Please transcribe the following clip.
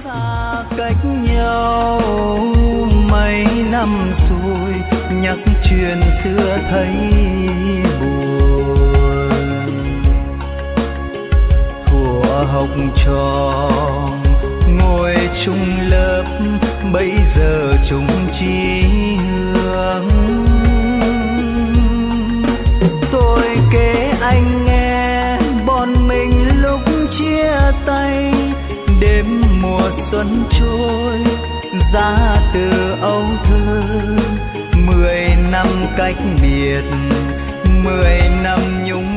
xa cách nhau mấy năm rồi, nhắc chuyện xưa thấy buồn. Thuở học trò ngồi chung lớp, bây giờ chung chí hướng. Tôi kể anh nghe bọn mình lúc chia tay, đêm mùa xuân trôi ra từ âu thơ. 10 năm cách biệt, 10 năm nhung